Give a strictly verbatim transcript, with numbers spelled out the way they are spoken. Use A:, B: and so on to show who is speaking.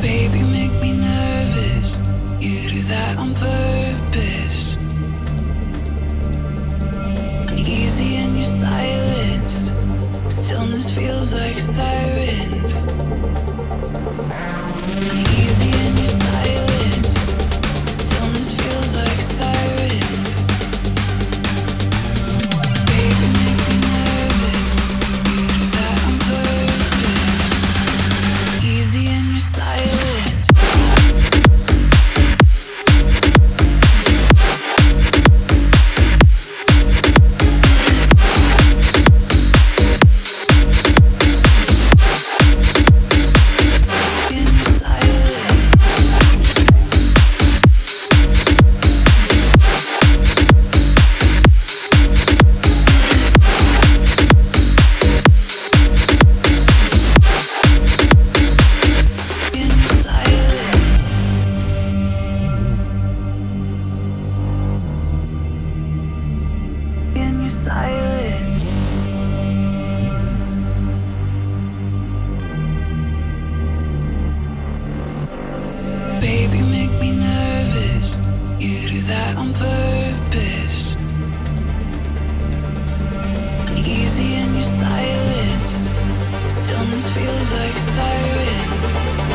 A: Babe, you make me nervous. You do that on purpose. Uneasy in your silence. Stillness feels like sirens. Uneasy in your silence. Stillness feels like sirens. Babe, you make me nervous. You do that on purpose. Easy in your silence. Silence. Babe, you make me nervous. You do that on purpose. Uneasy in your silence. Stillness feels like sirens.